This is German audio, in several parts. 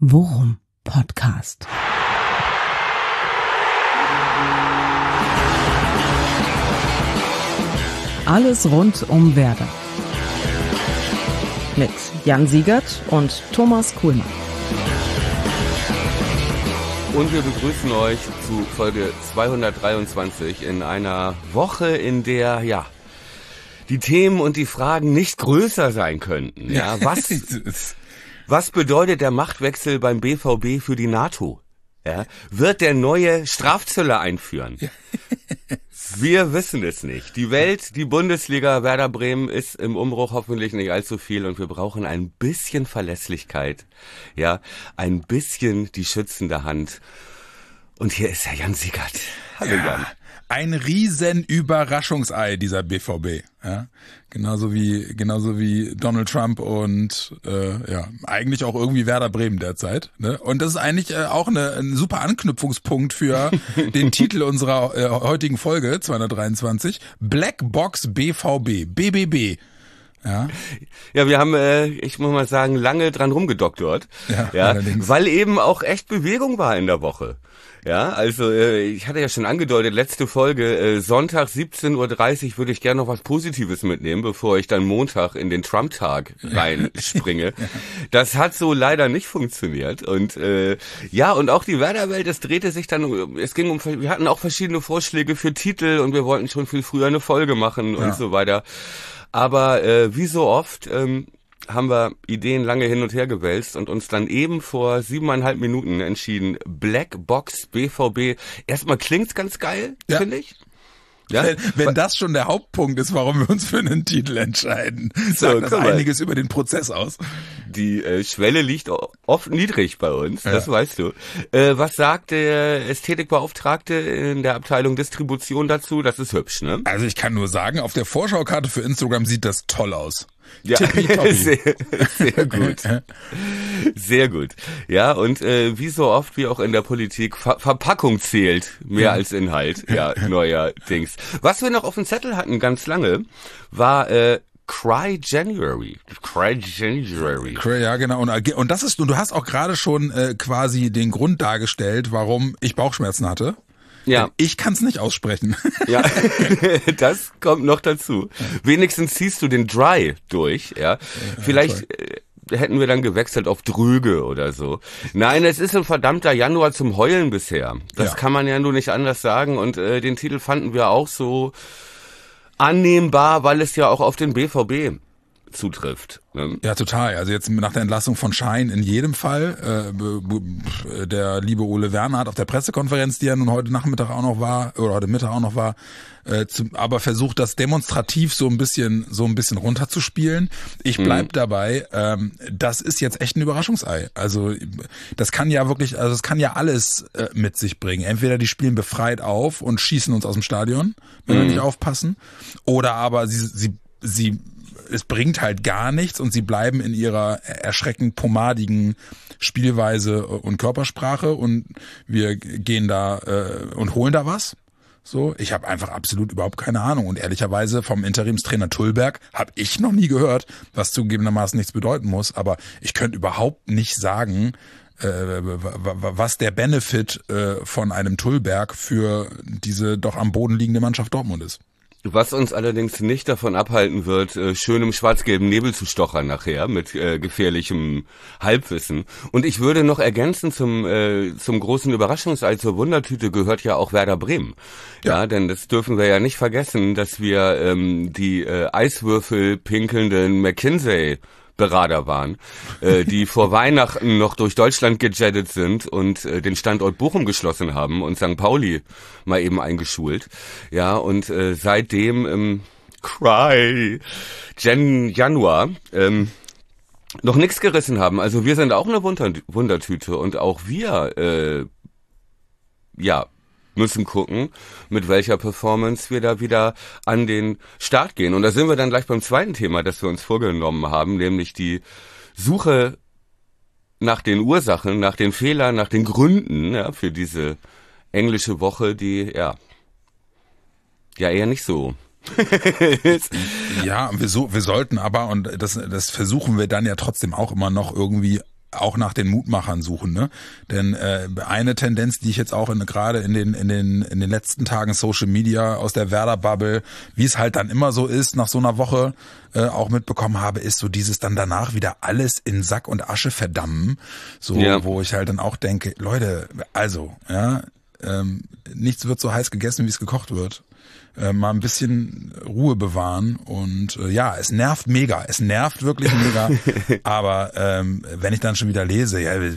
Worum Podcast. Alles rund um Werder. Mit Jan Siegert und Thomas Kuhlmann. Und wir begrüßen euch zu Folge 223 in einer Woche, in der, die Themen und die Fragen nicht größer sein könnten. Ja, was bedeutet der Machtwechsel beim BVB für die NATO? Ja, wird der neue Strafzöller einführen? Wir wissen es nicht. Die Welt, die Bundesliga, Werder Bremen ist im Umbruch, hoffentlich nicht allzu viel, und wir brauchen ein bisschen Verlässlichkeit, ein bisschen die schützende Hand. Und hier ist Herr Jan Siegert. Hallo Jan. Ein riesen Überraschungsei, dieser BVB. Ja, genauso wie Donald Trump und eigentlich auch irgendwie Werder Bremen derzeit. Ne? Und das ist eigentlich auch ein super Anknüpfungspunkt für den Titel unserer heutigen Folge 223: Black Box BVB, BBB. Ja, wir haben, ich muss mal sagen, lange dran rumgedoktort, weil eben auch echt Bewegung war in der Woche. Ja, also ich hatte ja schon angedeutet, letzte Folge, Sonntag 17:30 Uhr würde ich gerne noch was Positives mitnehmen, bevor ich dann Montag in den Trump-Tag reinspringe. Das hat so leider nicht funktioniert. Und und auch die Werder-Welt, es drehte sich dann, wir hatten auch verschiedene Vorschläge für Titel und wir wollten schon viel früher eine Folge machen und so weiter. Aber wie so oft haben wir Ideen lange hin und her gewälzt und uns dann eben vor 7,5 Minuten entschieden, Black Box BVB. Erstmal klingt's ganz geil, finde ich. Ja? Wenn das schon der Hauptpunkt ist, warum wir uns für einen Titel entscheiden, sagt das einiges über den Prozess aus. Die Schwelle liegt oft niedrig bei uns, das weißt du. Was sagt der Ästhetikbeauftragte in der Abteilung Distribution dazu? Das ist hübsch, ne? Also ich kann nur sagen, auf der Vorschaukarte für Instagram sieht das toll aus. Ja, sehr gut. Sehr gut. Ja, und wie so oft wie auch in der Politik, Verpackung zählt mehr als Inhalt. Ja, neuerdings. Was wir noch auf dem Zettel hatten ganz lange, war Cry January. Ja, genau. Und das ist, und du hast auch gerade schon quasi den Grund dargestellt, warum ich Bauchschmerzen hatte. Ja. Ich kann es nicht aussprechen. Ja, das kommt noch dazu. Wenigstens ziehst du den Dry durch, ja. Vielleicht hätten wir dann gewechselt auf Drüge oder so. Nein, es ist ein verdammter Januar zum Heulen bisher. Das kann man ja nur nicht anders sagen. Und den Titel fanden wir auch so annehmbar, weil es ja auch auf den BVB zutrifft. Ne? Ja, total. Also jetzt nach der Entlassung von Schein in jedem Fall. Der liebe Ole Werner hat auf der Pressekonferenz, die ja nun heute Nachmittag auch noch war, oder heute Mittag auch noch war, aber versucht, das demonstrativ so ein bisschen runterzuspielen. Ich bleib dabei, das ist jetzt echt ein Überraschungsei. Also das kann ja alles mit sich bringen. Entweder die spielen befreit auf und schießen uns aus dem Stadion, wenn wir nicht aufpassen, oder aber es bringt halt gar nichts und sie bleiben in ihrer erschreckend pomadigen Spielweise und Körpersprache und wir gehen da und holen da was. So, ich habe einfach absolut überhaupt keine Ahnung und ehrlicherweise vom Interimstrainer Tullberg habe ich noch nie gehört, was zugegebenermaßen nichts bedeuten muss, aber ich könnte überhaupt nicht sagen, was der Benefit von einem Tullberg für diese doch am Boden liegende Mannschaft Dortmund ist. Was uns allerdings nicht davon abhalten wird, schön im schwarz-gelben Nebel zu stochern nachher mit gefährlichem Halbwissen. Und ich würde noch ergänzen, zum großen Überraschungsei, zur Wundertüte gehört ja auch Werder Bremen. Ja, denn das dürfen wir ja nicht vergessen, dass wir die Eiswürfel pinkelnden McKinsey Berater waren, die vor Weihnachten noch durch Deutschland gejettet sind und den Standort Bochum geschlossen haben und St. Pauli mal eben eingeschult. Ja, und seitdem im Januar noch nichts gerissen haben. Also wir sind auch eine Wundertüte und auch wir müssen gucken, mit welcher Performance wir da wieder an den Start gehen. Und da sind wir dann gleich beim zweiten Thema, das wir uns vorgenommen haben, nämlich die Suche nach den Ursachen, nach den Fehlern, nach den Gründen für diese englische Woche, die eher nicht so Ja, wir sollten aber, und das versuchen wir dann ja trotzdem auch immer noch irgendwie auch nach den Mutmachern suchen, ne? Denn eine Tendenz, die ich jetzt auch gerade in den letzten Tagen Social Media aus der Werder-Bubble, wie es halt dann immer so ist, nach so einer Woche auch mitbekommen habe, ist so dieses dann danach wieder alles in Sack und Asche verdammen, so wo ich halt dann auch denke, Leute, also nichts wird so heiß gegessen, wie es gekocht wird. Mal ein bisschen Ruhe bewahren und es nervt mega, es nervt wirklich mega, aber wenn ich dann schon wieder lese,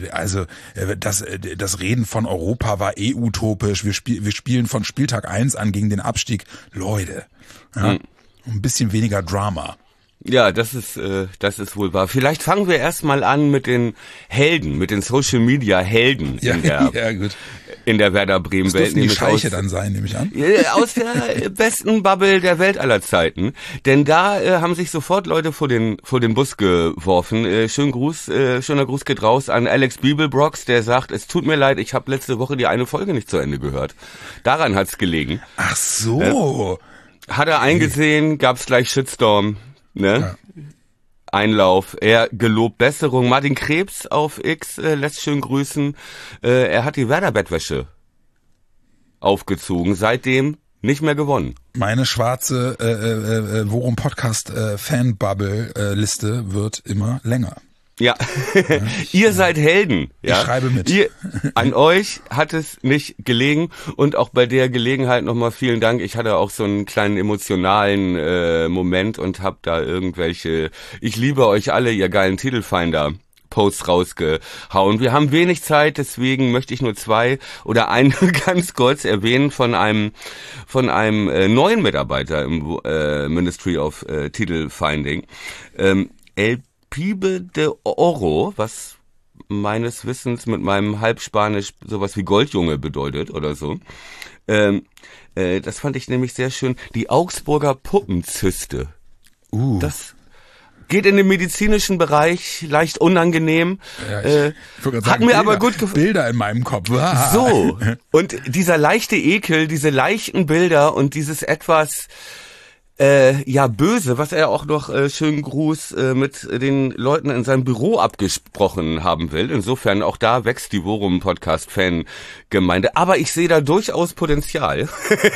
das Reden von Europa war utopisch, wir spielen von Spieltag 1 an gegen den Abstieg, Leute, ein bisschen weniger Drama. Ja, das ist wohl wahr. Vielleicht fangen wir erstmal an mit den Helden, mit den Social Media Helden in der Werder Bremen Welt. Das dürfen die Scheiche dann sein, nehme ich an. Aus der besten Bubble der Welt aller Zeiten. Denn da haben sich sofort Leute vor den Bus geworfen. Schöner Gruß geht raus an Alex Bibelbrox, der sagt, es tut mir leid, ich habe letzte Woche die eine Folge nicht zu Ende gehört. Daran hat's gelegen. Ach so. Hat er eingesehen, gab's gleich Shitstorm. Ne? Ja. Einlauf, er gelobt Besserung. Martin Krebs auf X lässt schön grüßen. Er hat die Werder-Bettwäsche aufgezogen, seitdem nicht mehr gewonnen. Meine schwarze Worum Podcast Fanbubble Liste wird immer länger. Ja, ihr seid Helden. Ja? Ich schreibe mit. An euch hat es nicht gelegen und auch bei der Gelegenheit nochmal vielen Dank. Ich hatte auch so einen kleinen emotionalen Moment und habe da irgendwelche, ich liebe euch alle, ihr geilen Titelfinder Posts rausgehauen. Wir haben wenig Zeit, deswegen möchte ich nur zwei oder einen ganz kurz erwähnen von einem neuen Mitarbeiter im Ministry of Titelfinding. Pibe de Oro, was meines Wissens mit meinem Halbspanisch sowas wie Goldjunge bedeutet oder so. Das fand ich nämlich sehr schön. Die Augsburger Puppenzyste. Das geht in den medizinischen Bereich, leicht unangenehm. Ja, hat mir aber gut gefallen. Bilder in meinem Kopf. So. Und dieser leichte Ekel, diese leichten Bilder und dieses etwas böse, was er auch noch schönen Gruß mit den Leuten in seinem Büro abgesprochen haben will. Insofern auch da wächst die Worum-Podcast-Fan-Gemeinde. Aber ich sehe da durchaus Potenzial.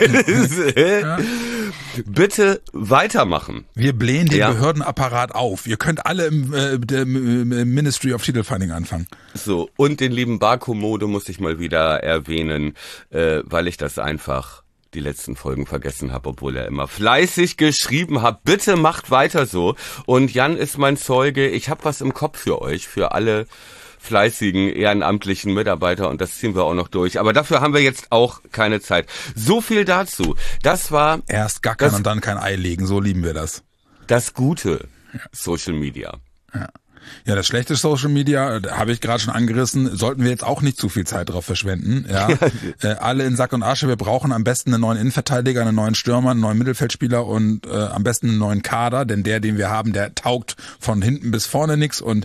Bitte weitermachen. Wir blähen den Behördenapparat auf. Ihr könnt alle im Ministry of Titelfinding anfangen. So, und den lieben Barkommode muss ich mal wieder erwähnen, weil ich das einfach die letzten Folgen vergessen habe, obwohl er immer fleißig geschrieben hat. Bitte macht weiter so. Und Jan ist mein Zeuge. Ich habe was im Kopf für euch, für alle fleißigen ehrenamtlichen Mitarbeiter und das ziehen wir auch noch durch. Aber dafür haben wir jetzt auch keine Zeit. So viel dazu. Das war erst gackern und dann kein Ei legen. So lieben wir das. Das gute Social Media. Ja, das schlechte Social Media, habe ich gerade schon angerissen, sollten wir jetzt auch nicht zu viel Zeit drauf verschwenden. Ja, alle in Sack und Asche. Wir brauchen am besten einen neuen Innenverteidiger, einen neuen Stürmer, einen neuen Mittelfeldspieler und am besten einen neuen Kader, denn den wir haben, der taugt von hinten bis vorne nix und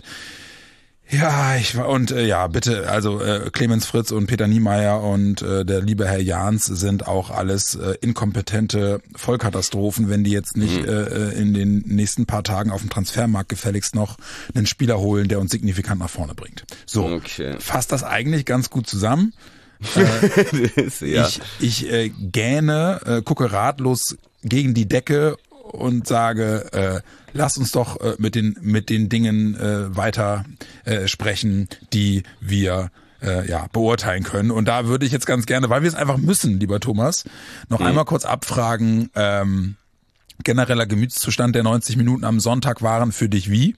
bitte, also Clemens Fritz und Peter Niemeyer und der liebe Herr Jahns sind auch alles inkompetente Vollkatastrophen, wenn die jetzt nicht in den nächsten paar Tagen auf dem Transfermarkt gefälligst noch einen Spieler holen, der uns signifikant nach vorne bringt. So, fasst das eigentlich ganz gut zusammen. Ich gähne, gucke ratlos gegen die Decke und sage, lass uns doch mit den Dingen weiter sprechen, die wir beurteilen können. Und da würde ich jetzt ganz gerne, weil wir es einfach müssen, lieber Thomas, noch einmal kurz abfragen, genereller Gemütszustand der 90 Minuten am Sonntag waren für dich wie?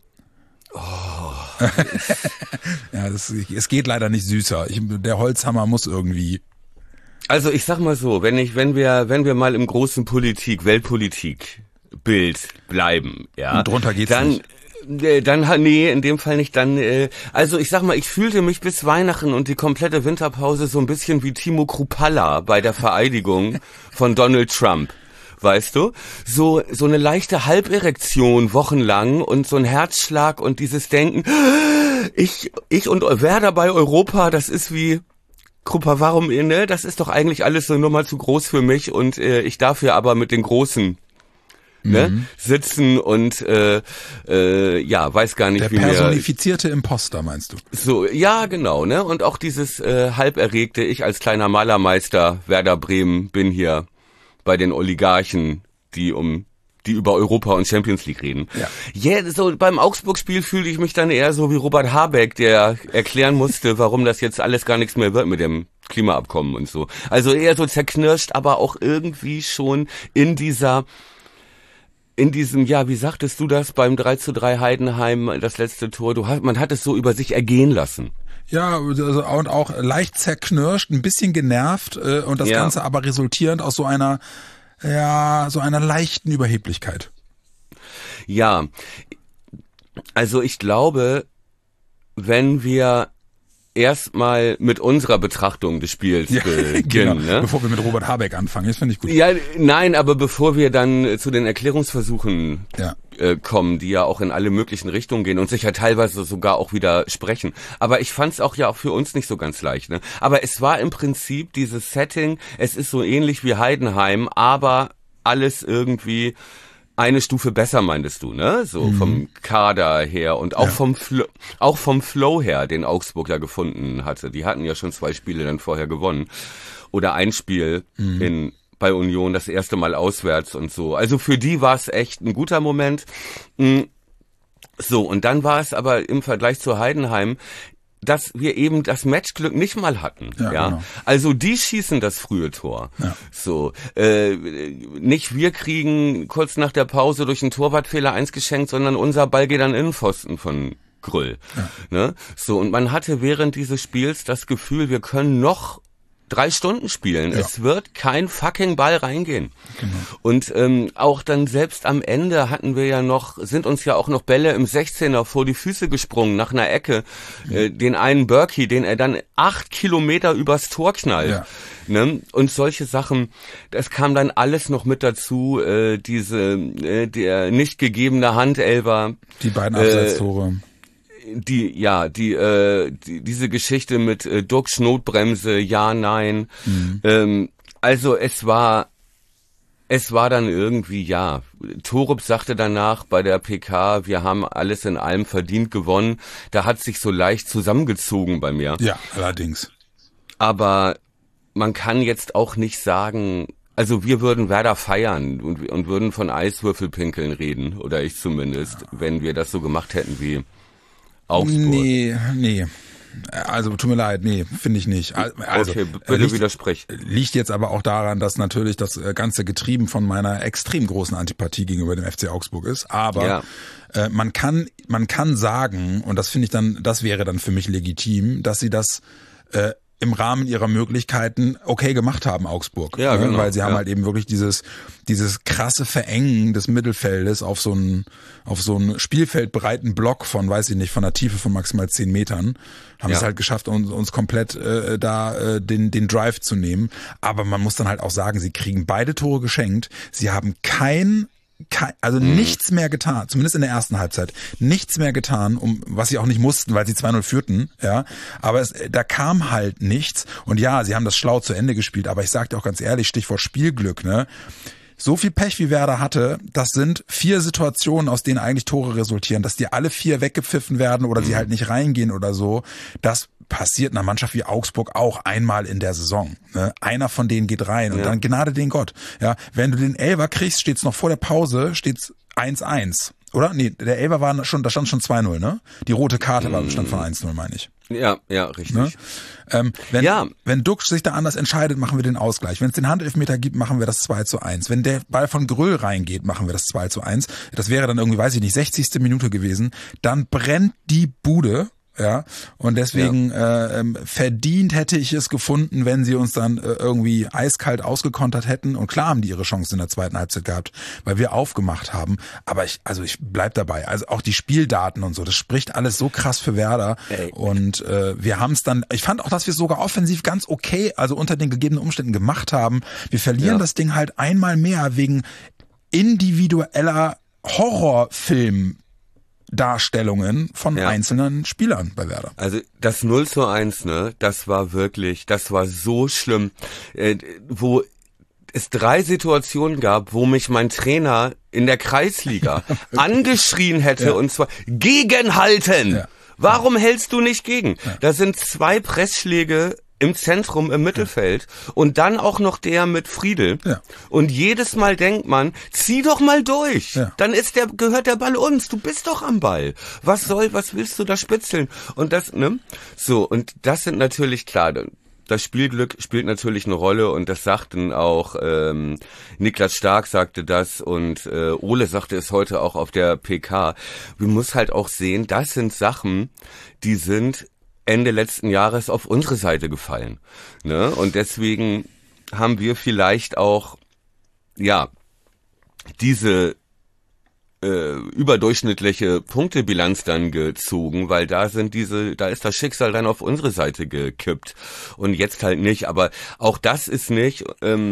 Es geht leider nicht süßer. Der Holzhammer muss irgendwie. Also ich sag mal so, wenn wir mal im großen Weltpolitik-Bild bleiben, ja. Und drunter geht's nicht. Nee, in dem Fall nicht. Also ich sag mal, ich fühlte mich bis Weihnachten und die komplette Winterpause so ein bisschen wie Timo Kruppalla bei der Vereidigung von Donald Trump. Weißt du? So eine leichte Halberektion wochenlang und so ein Herzschlag und dieses Denken, ich und Werder bei Europa, das ist wie Kruppa, warum, ne? Das ist doch eigentlich alles so nur mal zu groß für mich und ich darf ja aber mit den Großen sitzen und weiß gar nicht, der wie mir... Der personifizierte Imposter, meinst du? So, ja, genau, ne? Und auch dieses halb erregte, ich als kleiner Malermeister Werder Bremen bin hier bei den Oligarchen, die über Europa und Champions League reden. Ja, so beim Augsburg-Spiel fühlte ich mich dann eher so wie Robert Habeck, der erklären musste, warum das jetzt alles gar nichts mehr wird mit dem Klimaabkommen und so. Also eher so zerknirscht, aber auch irgendwie schon in diesem, wie sagtest du das beim 3:3 Heidenheim, das letzte Tor, man hat es so über sich ergehen lassen. Ja, also, und auch leicht zerknirscht, ein bisschen genervt und das Ganze aber resultierend aus so einer leichten Überheblichkeit. Ja, also ich glaube, wenn wir erstmal mit unserer Betrachtung des Spiels beginnen. Genau. Ne? Bevor wir mit Robert Habeck anfangen, das finde ich gut. Ja, nein, aber bevor wir dann zu den Erklärungsversuchen kommen, die ja auch in alle möglichen Richtungen gehen und sich ja teilweise sogar auch widersprechen. Aber ich fand es auch für uns nicht so ganz leicht. Ne? Aber es war im Prinzip dieses Setting, es ist so ähnlich wie Heidenheim, aber alles irgendwie eine Stufe besser, meintest du, ne? So vom Kader her und auch vom Flow her, den Augsburg ja gefunden hatte. Die hatten ja schon 2 Spiele dann vorher gewonnen. Oder ein Spiel bei Union, das erste Mal auswärts und so. Also für die war es echt ein guter Moment. So, und dann war es aber im Vergleich zu Heidenheim, dass wir eben das Matchglück nicht mal hatten, ja. Genau. Also die schießen das frühe Tor. Ja. So, nicht wir kriegen kurz nach der Pause durch einen Torwartfehler 1 geschenkt, sondern unser Ball geht an Innenpfosten von Grüll. Ja. Ne? So, und man hatte während dieses Spiels das Gefühl, wir können noch 3 Stunden spielen. Ja. Es wird kein fucking Ball reingehen. Genau. Und auch dann selbst am Ende sind uns ja auch noch Bälle im 16er vor die Füße gesprungen nach einer Ecke. Den einen Berkey, den er dann 8 Kilometer übers Tor knallt. Ja. Ne? Und solche Sachen, das kam dann alles noch mit dazu. Der nicht gegebene Handelfer. Die beiden Abseitstore. Diese Geschichte mit Duxch Notbremse, ja, nein. Also es war dann irgendwie, Torup sagte danach bei der PK, wir haben alles in allem verdient gewonnen. Da hat sich so leicht zusammengezogen bei mir. Ja, allerdings. Aber man kann jetzt auch nicht sagen, also wir würden Werder feiern und würden von Eiswürfelpinkeln reden, oder ich zumindest, wenn wir das so gemacht hätten wie Augsburg. Nee. Also tut mir leid, nee, finde ich nicht. Also, okay, bitte widersprich. Liegt jetzt aber auch daran, dass natürlich das Ganze getrieben von meiner extrem großen Antipathie gegenüber dem FC Augsburg ist. Aber man kann sagen, und das finde ich dann, das wäre dann für mich legitim, dass sie das im Rahmen ihrer Möglichkeiten okay gemacht haben, Augsburg. Ja, genau. Weil sie haben halt eben wirklich dieses krasse Verengen des Mittelfeldes auf so einen spielfeldbreiten Block von, weiß ich nicht, von einer Tiefe von maximal 10 Metern, haben es halt geschafft, uns komplett den Drive zu nehmen. Aber man muss dann halt auch sagen, sie kriegen beide Tore geschenkt. Sie haben nichts mehr getan, zumindest in der ersten Halbzeit, nichts mehr getan, was sie auch nicht mussten, weil sie 2-0 führten, ja, aber da kam halt nichts und ja, sie haben das schlau zu Ende gespielt, aber ich sag dir auch ganz ehrlich, Stichwort Spielglück, ne, so viel Pech wie Werder hatte, das sind 4 Situationen, aus denen eigentlich Tore resultieren, dass die alle 4 weggepfiffen werden oder sie halt nicht reingehen oder so, das passiert einer Mannschaft wie Augsburg auch einmal in der Saison. Ne? Einer von denen geht rein und dann Gnade den Gott. Ja, wenn du den Elfer kriegst, steht's noch vor der Pause, steht's 1-1. Oder? Nee, der Elfer da stand schon 2-0, ne? Die rote Karte stand von 1-0, meine ich. Ja, richtig. Ne? Wenn Duxch sich da anders entscheidet, machen wir den Ausgleich. Wenn es den Handelfmeter gibt, machen wir das 2-1. Wenn der Ball von Grüll reingeht, machen wir das 2-1. Das wäre dann irgendwie, weiß ich nicht, 60. Minute gewesen. Dann brennt die Bude. Ja, und deswegen verdient hätte ich es gefunden, wenn sie uns dann irgendwie eiskalt ausgekontert hätten. Und klar haben die ihre Chancen in der zweiten Halbzeit gehabt, weil wir aufgemacht haben. Aber ich bleib dabei. Also auch die Spieldaten und so, das spricht alles so krass für Werder. Ey. Und wir haben es dann, ich fand auch, dass wir es sogar offensiv ganz okay, also unter den gegebenen Umständen gemacht haben. Wir verlieren das Ding halt einmal mehr wegen individueller Horrorfilm-Darstellungen von einzelnen Spielern bei Werder. Also das 0-1, ne, das war so schlimm, wo es 3 Situationen gab, wo mich mein Trainer in der Kreisliga angeschrien hätte, und zwar gegenhalten. Ja. Warum hältst du nicht gegen? Ja. Da sind 2 Pressschläge im Zentrum, im Mittelfeld und dann auch noch der mit Friedel. Ja. Und jedes Mal denkt man, zieh doch mal durch. Ja. Dann gehört der Ball uns. Du bist doch am Ball. Was willst du da spitzeln? Und das, ne? So, und das sind natürlich klar, das Spielglück spielt natürlich eine Rolle und das sagten auch, Niklas Stark sagte das und Ole sagte es heute auch auf der PK. Man muss halt auch sehen, das sind Sachen, die sind Ende letzten Jahres auf unsere Seite gefallen. Ne? Und deswegen haben wir vielleicht auch, ja, diese überdurchschnittliche Punktebilanz dann gezogen, weil da ist das Schicksal dann auf unsere Seite gekippt und jetzt halt nicht. Aber auch das ist nicht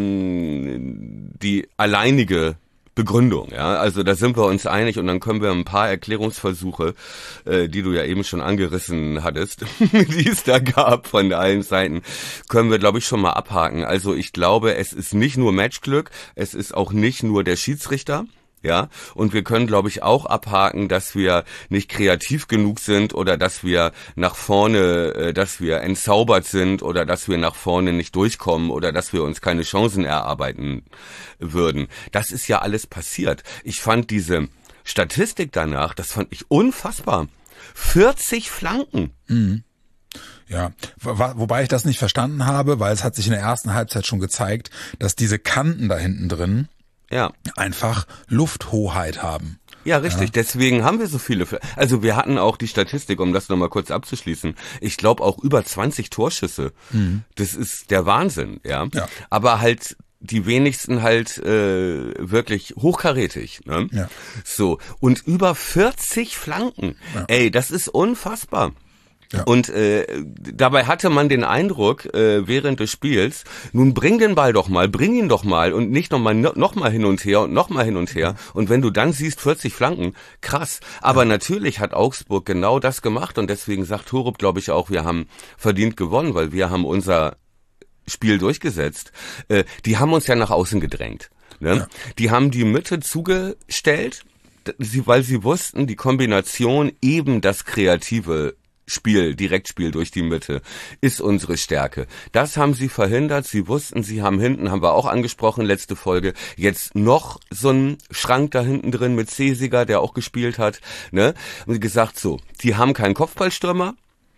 die alleinige Begründung, ja, also da sind wir uns einig und dann können wir ein paar Erklärungsversuche, die du ja eben schon angerissen hattest, die es da gab von allen Seiten, können wir, glaube ich, schon mal abhaken. Also ich glaube, es ist nicht nur Matchglück, es ist auch nicht nur der Schiedsrichter. Ja, und wir können, glaube ich, auch abhaken, dass wir nicht kreativ genug sind oder dass wir nach vorne, dass wir entzaubert sind oder dass wir nach vorne nicht durchkommen oder dass wir uns keine Chancen erarbeiten würden. Das ist ja alles passiert. Ich fand diese Statistik danach, das fand ich unfassbar. 40 Flanken. Mhm. Ja, wobei ich das nicht verstanden habe, weil es hat sich in der ersten Halbzeit schon gezeigt, dass diese Kanten da hinten drin einfach Lufthoheit haben. Ja, richtig. Ja. Deswegen haben wir so viele. Also wir hatten auch die Statistik, um das nochmal kurz abzuschließen. Ich glaube auch über 20 Torschüsse. Mhm. Das ist der Wahnsinn, ja. Aber halt die wenigsten halt wirklich hochkarätig. Ne? Ja. So, und über 40 Flanken. Ja. Ey, das ist unfassbar. Ja. Und dabei hatte man den Eindruck während des Spiels, nun bring den Ball doch mal, bring ihn doch mal und nicht noch mal hin und her und noch mal hin und her. Und wenn du dann siehst 40 Flanken, krass. Aber natürlich hat Augsburg genau das gemacht und deswegen sagt Torup, glaube ich, auch, wir haben verdient gewonnen, weil wir haben unser Spiel durchgesetzt. Die haben uns ja nach außen gedrängt. Ne? Ja. Die haben die Mitte zugestellt, weil sie wussten, die Kombination eben das kreative Direktspiel durch die Mitte ist unsere Stärke. Das haben sie verhindert. Sie wussten, sie haben hinten, haben wir auch angesprochen, letzte Folge, jetzt noch so einen Schrank da hinten drin mit Cesiger, der auch gespielt hat, ne? Und gesagt, so, die haben keinen Kopfballstürmer,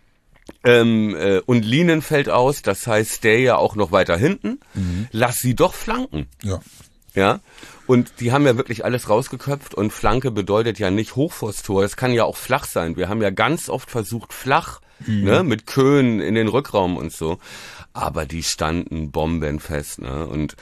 und Lienen fällt aus, das heißt, Stay ja auch noch weiter hinten. Mhm. Lass sie doch flanken. Ja. Und die haben ja wirklich alles rausgeköpft und Flanke bedeutet ja nicht hoch vors Tor, das kann ja auch flach sein. Wir haben ja ganz oft versucht flach, ne, mit Köhn in den Rückraum und so, aber die standen bombenfest, ne, und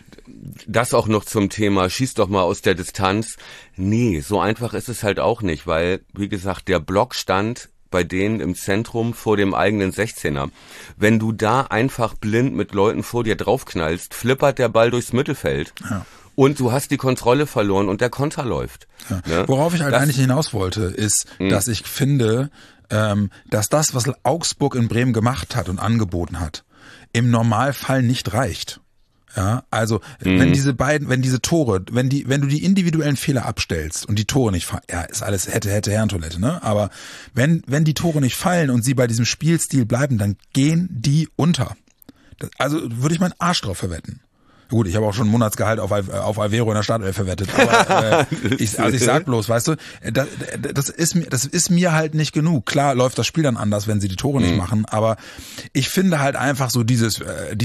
das auch noch zum Thema, schieß doch mal aus der Distanz. Nee, so einfach ist es halt auch nicht, weil, wie gesagt, der Block stand bei denen im Zentrum vor dem eigenen 16er. Wenn du da einfach blind mit Leuten vor dir draufknallst, flippert der Ball durchs Mittelfeld. Ja. Und du hast die Kontrolle verloren und der Konter läuft. Ja. Ne? Worauf ich eigentlich hinaus wollte, ist, dass ich finde, dass das, was Augsburg in Bremen gemacht hat und angeboten hat, im Normalfall nicht reicht. Ja, also wenn diese Tore, wenn du die individuellen Fehler abstellst und die Tore nicht fallen, ja, ist alles hätte Herrentoilette, ne? Aber wenn die Tore nicht fallen und sie bei diesem Spielstil bleiben, dann gehen die unter. Also würde ich meinen Arsch drauf verwetten. Gut, ich habe auch schon ein Monatsgehalt auf Alvero in der Startelf verwettet, aber ich sag bloß, weißt du, das ist mir halt nicht genug. Klar läuft das Spiel dann anders, wenn sie die Tore nicht machen, aber ich finde halt einfach so dieses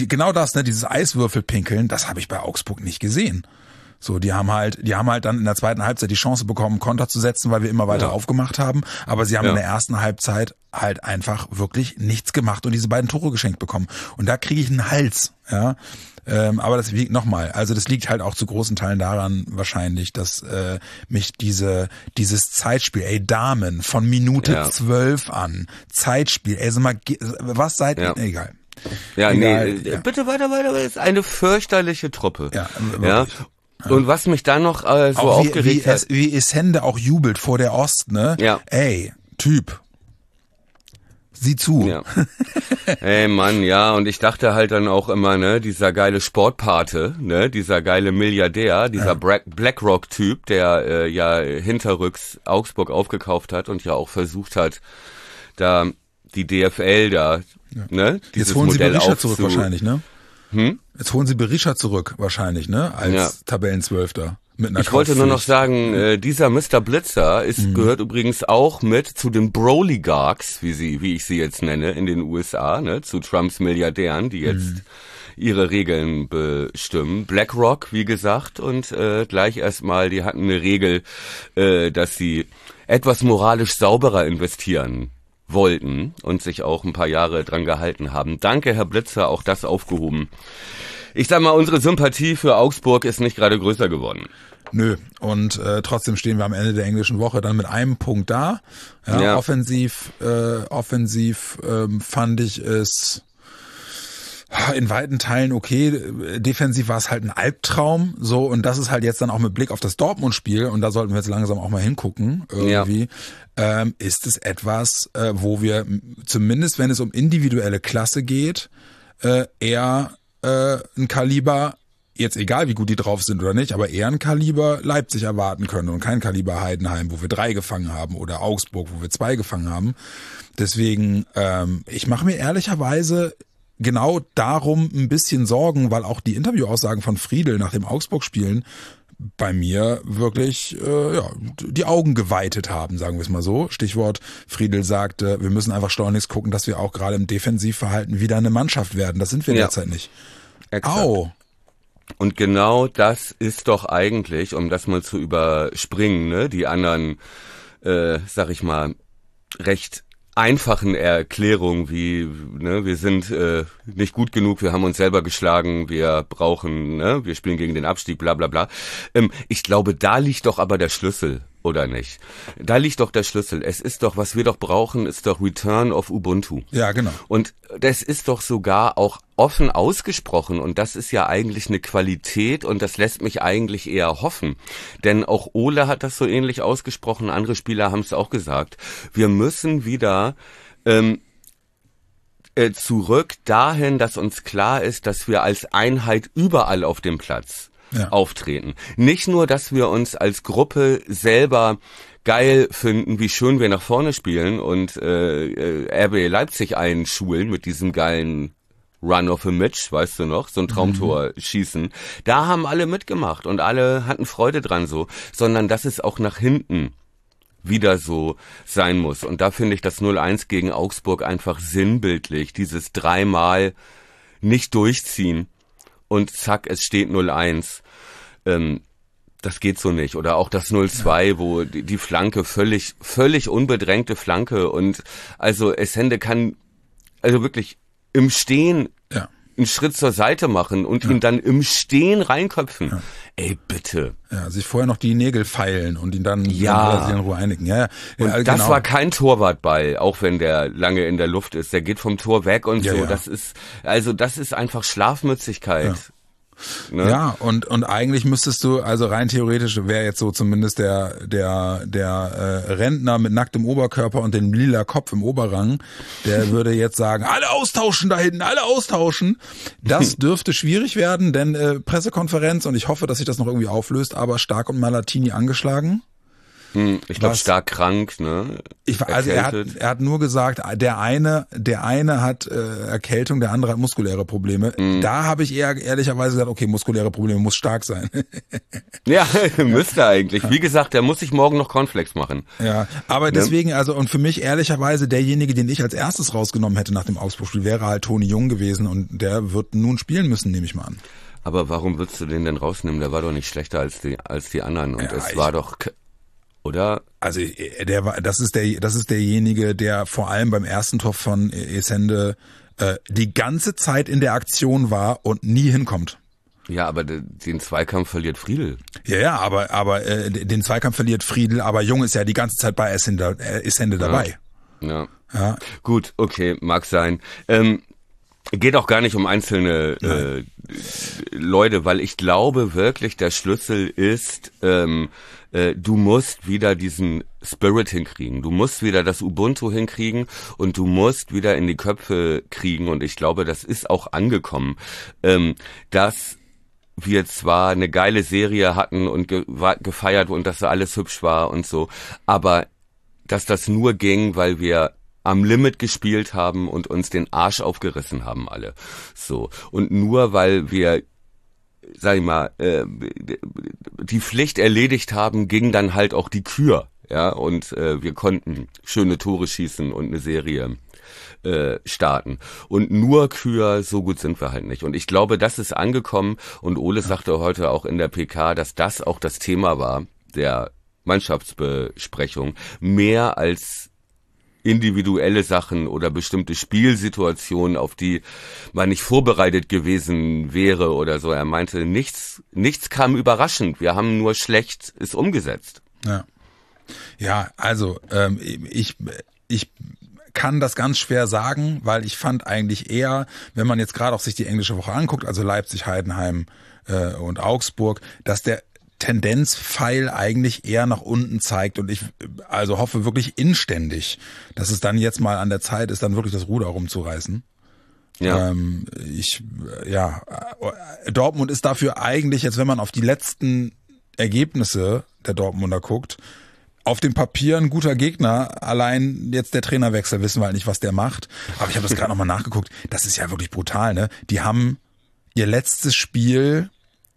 Eiswürfelpinkeln, das habe ich bei Augsburg nicht gesehen. So, die haben halt dann in der zweiten Halbzeit die Chance bekommen, Konter zu setzen, weil wir immer weiter aufgemacht haben, aber sie haben in der ersten Halbzeit halt einfach wirklich nichts gemacht und diese beiden Tore geschenkt bekommen. Und da kriege ich einen Hals, ja. Aber das liegt nochmal, also das liegt halt auch zu großen Teilen daran wahrscheinlich, dass mich dieses Zeitspiel, Damen, von Minute 12 an, Zeitspiel, sag mal, was seid ihr? Egal. Ja, egal, nee, bitte weiter, das ist eine fürchterliche Truppe. Ja, wirklich. Ja. Und was mich da noch so auch aufgeregt hat. Wie Essende auch jubelt vor der Ost, ne? Ja. Ey, Typ. Sieh zu. Ja. Ey Mann, ja, und ich dachte halt dann auch immer, ne, dieser geile Sportpate, ne, dieser geile Milliardär, dieser BlackRock-Typ, der ja hinterrücks Augsburg aufgekauft hat und ja auch versucht hat, da die DFL da, ne, dieses Jetzt holen Modell sie Berisha zurück wahrscheinlich, ne? Hm? Jetzt holen sie Berisha zurück wahrscheinlich, ne? Als Tabellenzwölfter. Ich wollte nur noch sagen, dieser Mr. Blitzer gehört übrigens auch mit zu den Brolygarchs, wie ich sie jetzt nenne, in den USA, ne, zu Trumps Milliardären, die jetzt ihre Regeln bestimmen. BlackRock, wie gesagt, und gleich erstmal, die hatten eine Regel, dass sie etwas moralisch sauberer investieren wollten und sich auch ein paar Jahre dran gehalten haben. Danke, Herr Blitzer, auch das aufgehoben. Ich sag mal, unsere Sympathie für Augsburg ist nicht gerade größer geworden. Nö, und trotzdem stehen wir am Ende der englischen Woche dann mit einem Punkt da. Ja. Offensiv fand ich es in weiten Teilen okay. Defensiv war es halt ein Albtraum. So, und das ist halt jetzt dann auch mit Blick auf das Dortmund-Spiel, und da sollten wir jetzt langsam auch mal hingucken, irgendwie, ist es etwas, wo wir zumindest, wenn es um individuelle Klasse geht, eher ein Kaliber, jetzt egal wie gut die drauf sind oder nicht, aber eher ein Kaliber Leipzig erwarten können und kein Kaliber Heidenheim, wo wir 3 gefangen haben, oder Augsburg, wo wir 2 gefangen haben. Deswegen, ich mache mir ehrlicherweise genau darum ein bisschen Sorgen, weil auch die Interviewaussagen von Friedl nach dem Augsburg-Spielen bei mir wirklich die Augen geweitet haben, sagen wir es mal so. Stichwort, Friedl sagte, wir müssen einfach schleunigst gucken, dass wir auch gerade im Defensivverhalten wieder eine Mannschaft werden. Das sind wir derzeit nicht. Exakt. Au. Und genau das ist doch eigentlich, um das mal zu überspringen, ne, die anderen, sag ich mal, recht einfachen Erklärungen wie, ne, wir sind nicht gut genug, wir haben uns selber geschlagen, wir brauchen, ne, wir spielen gegen den Abstieg, bla bla bla. Ich glaube, da liegt doch aber der Schlüssel, oder nicht? Da liegt doch der Schlüssel. Es ist doch, was wir doch brauchen, ist doch Return of Ubuntu. Ja, genau. Und das ist doch sogar auch offen ausgesprochen, und das ist ja eigentlich eine Qualität, und das lässt mich eigentlich eher hoffen. Denn auch Ole hat das so ähnlich ausgesprochen, andere Spieler haben es auch gesagt. Wir müssen wieder zurück dahin, dass uns klar ist, dass wir als Einheit überall auf dem Platz auftreten. Nicht nur, dass wir uns als Gruppe selber geil finden, wie schön wir nach vorne spielen und RB Leipzig einschulen mit diesem geilen Run of a Mitch, weißt du noch, so ein Traumtor schießen. Da haben alle mitgemacht und alle hatten Freude dran so, sondern dass es auch nach hinten wieder so sein muss. Und da finde ich das 0-1 gegen Augsburg einfach sinnbildlich, dieses 3-mal nicht durchziehen und zack, es steht 0-1. Das geht so nicht. Oder auch das 0-2, wo die Flanke völlig unbedrängte Flanke, und also Essende kann also wirklich im Stehen einen Schritt zur Seite machen und ihn dann im Stehen reinköpfen. Ja. Ey, bitte. Ja, sich vorher noch die Nägel feilen und ihn dann in Ruhe einigen. Ja, und genau. Das war kein Torwartball, auch wenn der lange in der Luft ist. Der geht vom Tor weg und so. Ja. Das ist einfach Schlafmützigkeit. Ja. Ne? Ja, und eigentlich müsstest du, also rein theoretisch wäre jetzt so zumindest der Rentner mit nacktem Oberkörper und dem lila Kopf im Oberrang, der würde jetzt sagen, alle austauschen da hinten, alle austauschen. Das dürfte schwierig werden, denn Pressekonferenz, und ich hoffe, dass sich das noch irgendwie auflöst, aber Stark und Malatini angeschlagen. Ich glaube, stark krank, ne? Also er hat nur gesagt, der eine hat Erkältung, der andere hat muskuläre Probleme. Da habe ich eher ehrlicherweise gesagt, okay, muskuläre Probleme muss stark sein. Ja, müsste eigentlich. Wie gesagt, der muss sich morgen noch Cornflakes machen. Ja, aber deswegen, also, und für mich ehrlicherweise derjenige, den ich als erstes rausgenommen hätte nach dem Augsburg-Spiel, wäre halt Toni Jung gewesen, und der wird nun spielen müssen, nehme ich mal an. Aber warum würdest du den denn rausnehmen? Der war doch nicht schlechter als die anderen, und es war doch... Oder? Also das ist derjenige, der vor allem beim ersten Tor von Essende die ganze Zeit in der Aktion war und nie hinkommt. Ja, aber den Zweikampf verliert Friedl. Ja, aber den Zweikampf verliert Friedl, aber Jung ist ja die ganze Zeit bei Essende dabei. Ja. Gut, okay, mag sein. Geht auch gar nicht um einzelne Leute, weil ich glaube wirklich, der Schlüssel ist, du musst wieder diesen Spirit hinkriegen. Du musst wieder das Ubuntu hinkriegen und du musst wieder in die Köpfe kriegen. Und ich glaube, das ist auch angekommen, dass wir zwar eine geile Serie hatten und gefeiert und dass da alles hübsch war und so, aber dass das nur ging, weil wir am Limit gespielt haben und uns den Arsch aufgerissen haben alle. So. Und nur weil wir, sag ich mal, die Pflicht erledigt haben, ging dann halt auch die Kür. Ja, und wir konnten schöne Tore schießen und eine Serie starten. Und nur Kür, so gut sind wir halt nicht. Und ich glaube, das ist angekommen. Und Ole sagte heute auch in der PK, dass das auch das Thema war, der Mannschaftsbesprechung, mehr als individuelle Sachen oder bestimmte Spielsituationen, auf die man nicht vorbereitet gewesen wäre oder so. Er meinte, nichts kam überraschend. Wir haben nur schlecht es umgesetzt. Ja, also ich kann das ganz schwer sagen, weil ich fand eigentlich eher, wenn man jetzt gerade auch sich die englische Woche anguckt, also Leipzig, Heidenheim und Augsburg, dass der Tendenzpfeil eigentlich eher nach unten zeigt und ich also hoffe wirklich inständig, dass es dann jetzt mal an der Zeit ist, dann wirklich das Ruder rumzureißen. Ja. Dortmund ist dafür eigentlich, jetzt wenn man auf die letzten Ergebnisse der Dortmunder guckt, auf dem Papier ein guter Gegner, allein jetzt der Trainerwechsel, wissen wir halt nicht, was der macht. Aber ich habe das gerade nochmal nachgeguckt, das ist ja wirklich brutal, ne? Die haben ihr letztes Spiel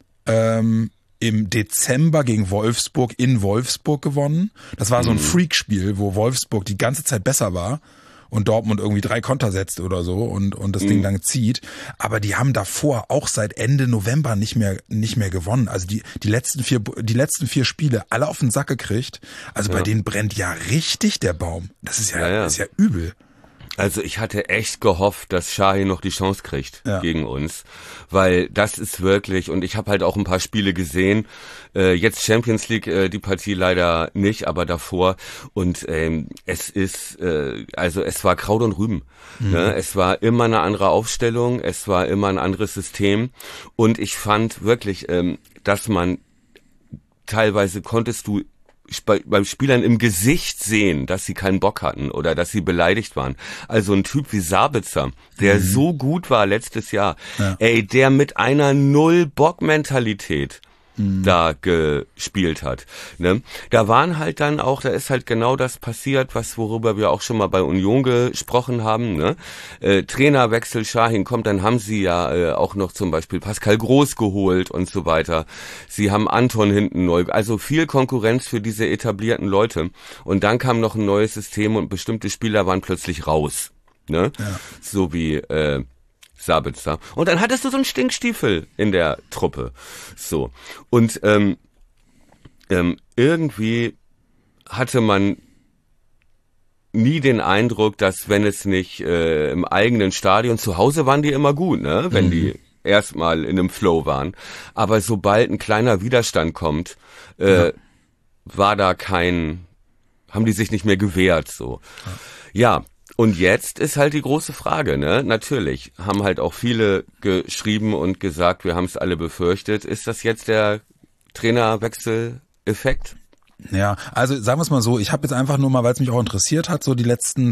im Dezember gegen Wolfsburg in Wolfsburg gewonnen. Das war so ein Freakspiel, wo Wolfsburg die ganze Zeit besser war und Dortmund irgendwie 3 Konter setzt oder so und das Ding dann zieht. Aber die haben davor auch seit Ende November nicht mehr gewonnen. Also die letzten 4 Spiele alle auf den Sack gekriegt. Also bei denen brennt ja richtig der Baum. Das ist das ist ja übel. Also ich hatte echt gehofft, dass Şahin noch die Chance kriegt gegen uns, weil das ist wirklich, und ich habe halt auch ein paar Spiele gesehen, jetzt Champions League, die Partie leider nicht, aber davor, und es ist, also es war Kraut und Rüben, ne? Es war immer eine andere Aufstellung, es war immer ein anderes System und ich fand wirklich, dass man teilweise konntest du beim Spielern im Gesicht sehen, dass sie keinen Bock hatten oder dass sie beleidigt waren. Also ein Typ wie Sabitzer, der so gut war letztes Jahr, der mit einer Null-Bock-Mentalität da gespielt hat. Ne? Da waren halt dann auch, da ist halt genau das passiert, worüber wir auch schon mal bei Union gesprochen haben. Ne? Trainerwechsel, Şahin kommt, dann haben sie ja auch noch zum Beispiel Pascal Groß geholt und so weiter. Sie haben Anton hinten neu, also viel Konkurrenz für diese etablierten Leute. Und dann kam noch ein neues System und bestimmte Spieler waren plötzlich raus. Ne? Ja. So wie Sabitzer. Und dann hattest du so einen Stinkstiefel in der Truppe. So. Und irgendwie hatte man nie den Eindruck, dass wenn es nicht im eigenen Stadion, zu Hause waren die immer gut, ne? Wenn die erstmal in einem Flow waren. Aber sobald ein kleiner Widerstand kommt, war da haben die sich nicht mehr gewehrt, so. Ja. Und jetzt ist halt die große Frage, ne? Natürlich haben halt auch viele geschrieben und gesagt, wir haben es alle befürchtet. Ist das jetzt der Trainerwechsel-Effekt? Ja, also sagen wir es mal so, ich habe jetzt einfach nur mal, weil es mich auch interessiert hat, so die letzten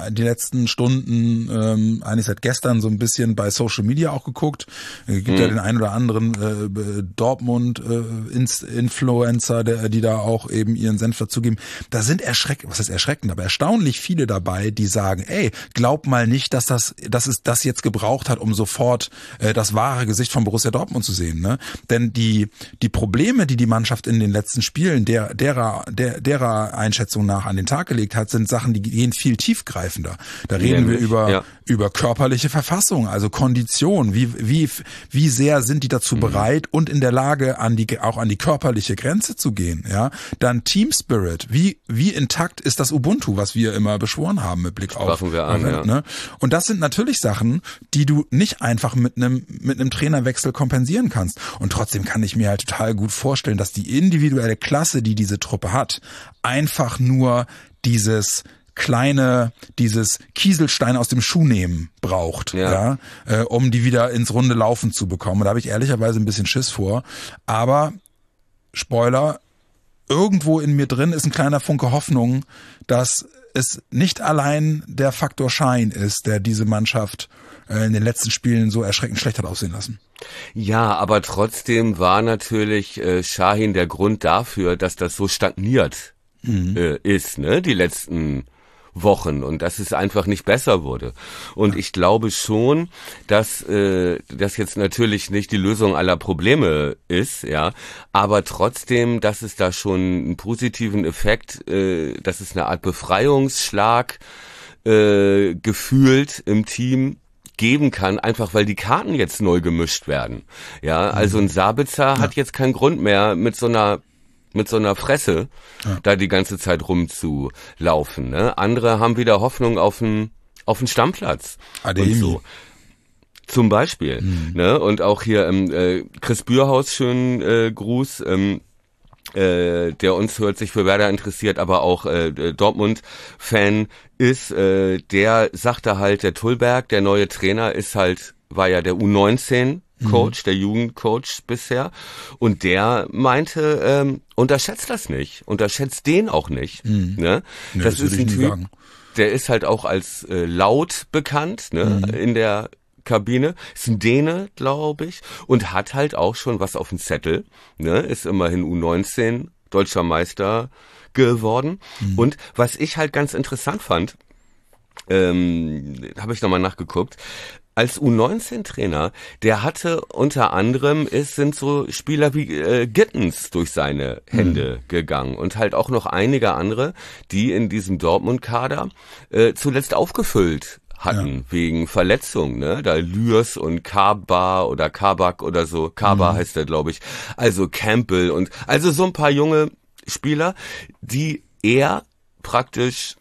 Stunden, eigentlich seit gestern so ein bisschen bei Social Media auch geguckt. Gibt ja den einen oder anderen Dortmund-Influencer, die da auch eben ihren Senf dazugeben. Da sind erschreckend, aber erstaunlich viele dabei, die sagen, ey, glaub mal nicht, dass es das jetzt gebraucht hat, um sofort das wahre Gesicht von Borussia Dortmund zu sehen, ne? Denn die Probleme, die Mannschaft in den letzten Spielen, derer Einschätzung nach an den Tag gelegt hat, sind Sachen, die gehen viel tiefgreifender. Da reden wir über körperliche Verfassung, also Kondition. Wie sehr sind die dazu bereit und in der Lage, auch an die körperliche Grenze zu gehen? Ja, dann Team Spirit. Wie intakt ist das Ubuntu, was wir immer beschworen haben mit Blick auf. Sprachen wir an, ne? Und das sind natürlich Sachen, die du nicht einfach mit einem Trainerwechsel kompensieren kannst. Und trotzdem kann ich mir halt total gut vorstellen, dass die individuelle Klasse, die diese Truppe hat, einfach nur dieses dieses Kieselstein aus dem Schuh nehmen braucht, um die wieder ins runde Laufen zu bekommen. Und da habe ich ehrlicherweise ein bisschen Schiss vor. Aber Spoiler, irgendwo in mir drin ist ein kleiner Funke Hoffnung, dass es nicht allein der Faktor Schein ist, der diese Mannschaft in den letzten Spielen so erschreckend schlecht hat aussehen lassen. Ja, aber trotzdem war natürlich Şahin der Grund dafür, dass das so stagniert ist, ne, die letzten Wochen und dass es einfach nicht besser wurde. Und ich glaube schon, dass das jetzt natürlich nicht die Lösung aller Probleme ist, ja, aber trotzdem, dass es da schon einen positiven Effekt, dass es eine Art Befreiungsschlag gefühlt im Team geben kann, einfach weil die Karten jetzt neu gemischt werden. Ja, also ein Sabitzer hat jetzt keinen Grund mehr mit so einer Fresse da die ganze Zeit rumzulaufen. Ne? Andere haben wieder Hoffnung auf einen Stammplatz. Adeyemi. Und so. Zum Beispiel. Ne? Und auch hier Chris Bürhaus, schönen Gruß, der uns hört, sich für Werder interessiert, aber auch Dortmund-Fan ist, der sagte halt, der Tullberg, der neue Trainer, war ja der U19 Coach, der Jugendcoach bisher. Und der meinte, unterschätzt das nicht. Unterschätzt den auch nicht. Ne? Nee, das ist ein Typ, der ist halt auch als laut bekannt, ne? In der Kabine. Ist ein Däne, glaube ich. Und hat halt auch schon was auf dem Zettel. Ne? Ist immerhin U19 deutscher Meister geworden. Und was ich halt ganz interessant fand, habe ich nochmal nachgeguckt, als U19-Trainer, der hatte unter anderem, sind so Spieler wie Gittens durch seine Hände gegangen und halt auch noch einige andere, die in diesem Dortmund-Kader zuletzt aufgefüllt hatten, wegen Verletzungen, ne? Da Lürs und Kaba oder Kabak oder so, Kaba heißt er, glaube ich, also Campbell und also so ein paar junge Spieler, die er praktisch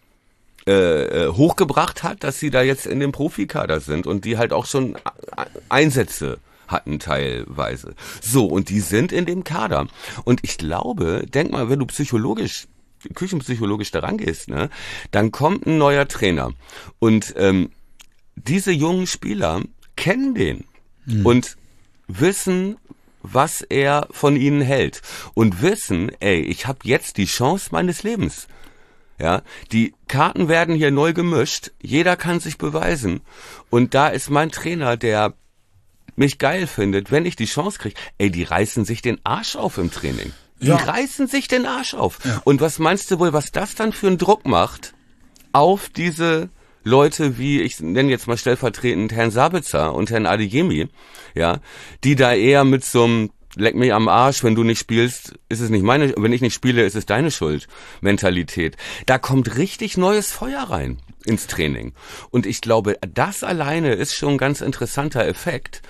hochgebracht hat, dass sie da jetzt in dem Profikader sind und die halt auch schon Einsätze hatten teilweise. So, und die sind in dem Kader. Und ich glaube, denk mal, wenn du küchenpsychologisch da rangehst, ne, dann kommt ein neuer Trainer. Und diese jungen Spieler kennen den und wissen, was er von ihnen hält. Und wissen, ich habe jetzt die Chance meines Lebens. Ja, die Karten werden hier neu gemischt, jeder kann sich beweisen und da ist mein Trainer, der mich geil findet, wenn ich die Chance kriege, die reißen sich den Arsch auf im Training. Die reißen sich den Arsch auf. Ja. Und was meinst du wohl, was das dann für einen Druck macht auf diese Leute wie, ich nenne jetzt mal stellvertretend Herrn Sabitzer und Herrn Adeyemi, ja, die da eher mit so einem leck mich am Arsch, wenn du nicht spielst, ist es nicht meine, wenn ich nicht spiele, ist es deine Schuld, Mentalität. Da kommt richtig neues Feuer rein ins Training. Und ich glaube, das alleine ist schon ein ganz interessanter Effekt,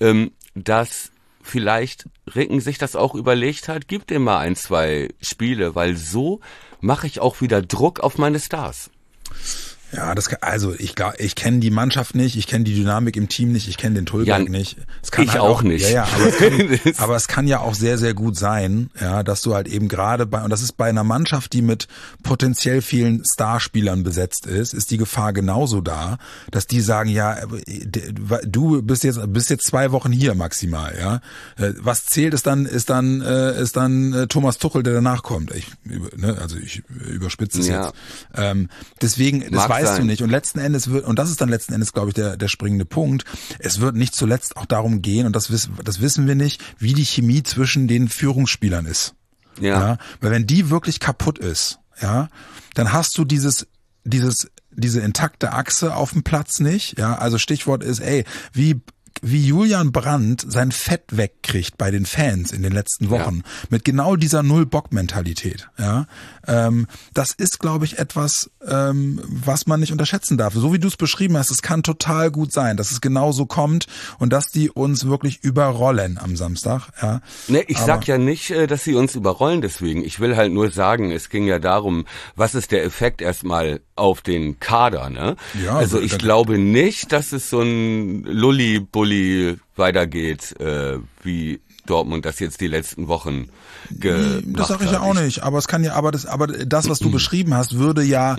dass vielleicht Ricken sich das auch überlegt hat, gib dem mal 1, 2 Spiele, weil so mache ich auch wieder Druck auf meine Stars. Ja, ich kenne die Mannschaft nicht, ich kenne die Dynamik im Team nicht, ich kenne den Tullberg nicht. Es kann ich halt auch nicht. Ja, aber es kann ja auch sehr, sehr gut sein, ja, dass du halt eben gerade und das ist bei einer Mannschaft, die mit potenziell vielen Starspielern besetzt ist die Gefahr genauso da, dass die sagen, ja, du bist jetzt 2 Wochen hier maximal, ja. Was zählt ist dann Thomas Tuchel, der danach kommt. Ich überspitze es jetzt. Deswegen, das weißt du nicht. Und letzten Endes das ist dann letzten Endes, glaube ich, der springende Punkt. Es wird nicht zuletzt auch darum gehen, und das wissen wir nicht, wie die Chemie zwischen den Führungsspielern ist. Ja. Weil wenn die wirklich kaputt ist, ja, dann hast du diese intakte Achse auf dem Platz nicht. Ja, also Stichwort ist, wie Julian Brandt sein Fett wegkriegt bei den Fans in den letzten Wochen mit genau dieser Null-Bock-Mentalität. Ja, das ist, glaube ich, etwas, was man nicht unterschätzen darf. So wie du es beschrieben hast, es kann total gut sein, dass es genau so kommt und dass die uns wirklich überrollen am Samstag. Ja. Ne, ich sag ja nicht, dass sie uns überrollen deswegen. Ich will halt nur sagen, es ging ja darum, was ist der Effekt erstmal auf den Kader, ne? Ja, also ich glaube nicht, dass es so ein Lulli-Bulli weitergeht, wie Dortmund das jetzt die letzten Wochen das sage ich ja auch nicht, aber es kann ja, aber das, was du beschrieben hast, würde ja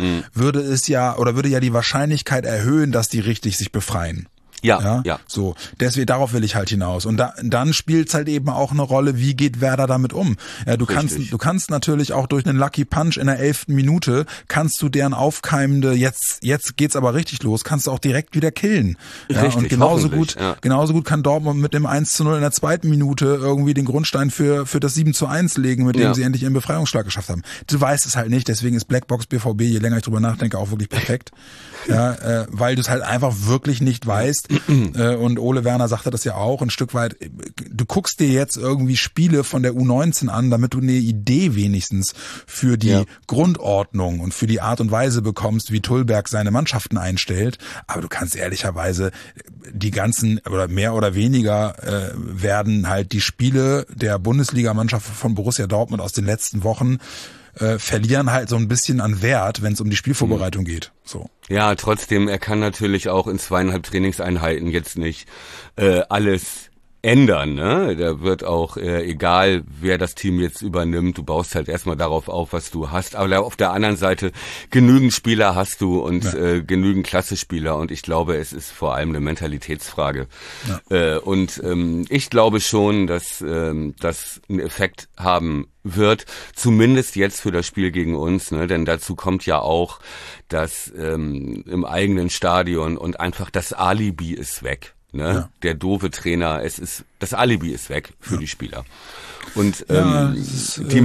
die Wahrscheinlichkeit erhöhen, dass die richtig sich befreien. Ja. So, deswegen, darauf will ich halt hinaus. Und dann spielt's halt eben auch eine Rolle, wie geht Werder damit um? Ja, du kannst natürlich auch durch einen Lucky Punch in der 11. Minute, kannst du deren aufkeimende, jetzt geht's aber richtig los, kannst du auch direkt wieder killen. Ja, richtig, und genauso gut kann Dortmund mit dem 1:0 in der 2. Minute irgendwie den Grundstein für das 7:1 legen, mit dem sie endlich ihren Befreiungsschlag geschafft haben. Du weißt es halt nicht, deswegen ist Blackbox BVB, je länger ich drüber nachdenke, auch wirklich perfekt. Ja, weil du es halt einfach wirklich nicht weißt. Und Ole Werner sagte das ja auch ein Stück weit, du guckst dir jetzt irgendwie Spiele von der U19 an, damit du eine Idee wenigstens für die Grundordnung und für die Art und Weise bekommst, wie Tullberg seine Mannschaften einstellt. Aber du kannst ehrlicherweise die ganzen, oder mehr oder weniger werden halt die Spiele der Bundesligamannschaft von Borussia Dortmund aus den letzten Wochen verlieren halt so ein bisschen an Wert, wenn es um die Spielvorbereitung geht. So. Ja, trotzdem, er kann natürlich auch in 2,5 Trainingseinheiten jetzt nicht alles ändern, ne? Da wird auch, egal wer das Team jetzt übernimmt, du baust halt erstmal darauf auf, was du hast. Aber auf der anderen Seite, genügend Spieler hast du und genügend Klasse-Spieler, und ich glaube, es ist vor allem eine Mentalitätsfrage. Ja. Ich glaube schon, dass das einen Effekt haben wird, zumindest jetzt für das Spiel gegen uns, ne? Denn dazu kommt ja auch, dass im eigenen Stadion und einfach das Alibi ist weg. Ne? Ja. Der doofe Trainer, das Alibi ist weg für die Spieler. Und die